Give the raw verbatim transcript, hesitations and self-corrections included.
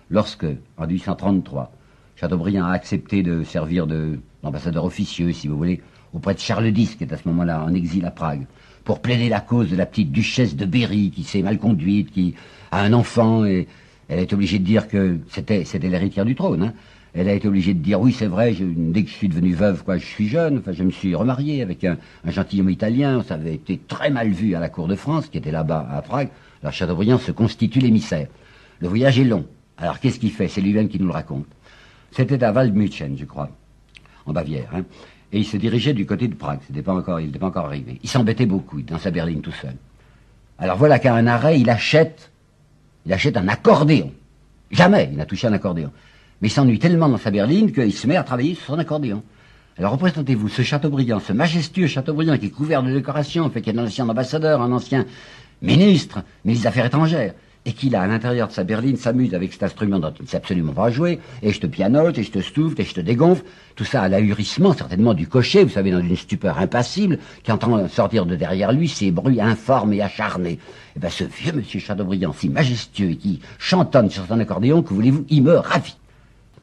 lorsque, en mille huit cent trente-trois, Chateaubriand a accepté de servir de d'ambassadeur officieux, si vous voulez, auprès de Charles X, qui est à ce moment-là en exil à Prague, pour plaider la cause de la petite duchesse de Berry, qui s'est mal conduite, qui a un enfant, et elle est obligée de dire que c'était c'était l'héritière du trône, hein. Elle a été obligée de dire, oui, c'est vrai, je, dès que je suis devenue veuve, quoi, je suis jeune, enfin, je me suis remariée avec un, un gentilhomme italien, ça avait été très mal vu à la cour de France, qui était là-bas à Prague. Alors Chateaubriand se constitue l'émissaire. Le voyage est long. Alors qu'est-ce qu'il fait? C'est lui-même qui nous le raconte. C'était à Waldmützen, je crois, en Bavière, hein. Et il se dirigeait du côté de Prague. C'était pas encore, il n'était pas encore arrivé. Il s'embêtait beaucoup, dans sa berline tout seul. Alors voilà qu'à un arrêt, il achète, il achète un accordéon. Jamais il n'a touché un accordéon. Mais il s'ennuie tellement dans sa berline qu'il se met à travailler sur son accordéon. Alors représentez-vous ce Chateaubriand, ce majestueux Chateaubriand qui est couvert de décorations, fait qu'il est un ancien ambassadeur, un ancien ministre, ministre des Affaires étrangères, et qu'il a à l'intérieur de sa berline s'amuse avec cet instrument dont il ne sait absolument pas jouer, et je te pianote, et je te souffle, et je te dégonfle, tout ça à l'ahurissement certainement du cocher, vous savez, dans une stupeur impassible, qui entend sortir de derrière lui ces bruits informes et acharnés. Et bien ce vieux monsieur Chateaubriand, si majestueux, et qui chantonne sur son accordéon, que voulez-vous, il me ravit.